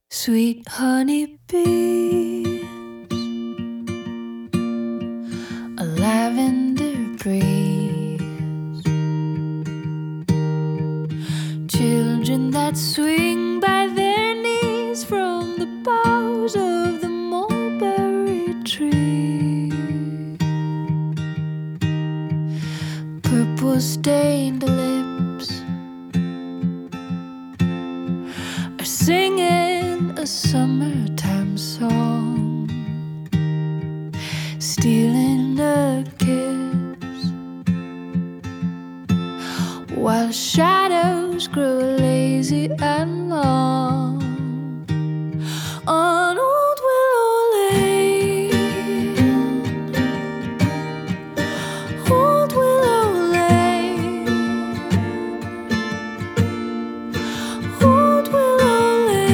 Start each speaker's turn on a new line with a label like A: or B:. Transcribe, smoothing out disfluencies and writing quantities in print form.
A: Sweet honeybees, a lavender breeze, children that swing by their knees from the boughs of the mulberry tree, purple stained lips are singing a summertime song, stealing a kiss while shadows